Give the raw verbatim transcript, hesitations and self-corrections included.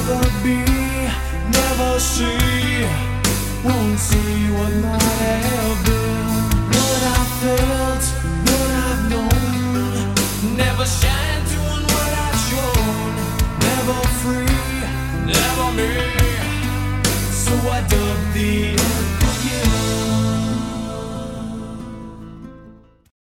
never be, never see, won't see what might have been. What I felt, what I've known, never shine doing what I've shown. Never free, never me, so I dug the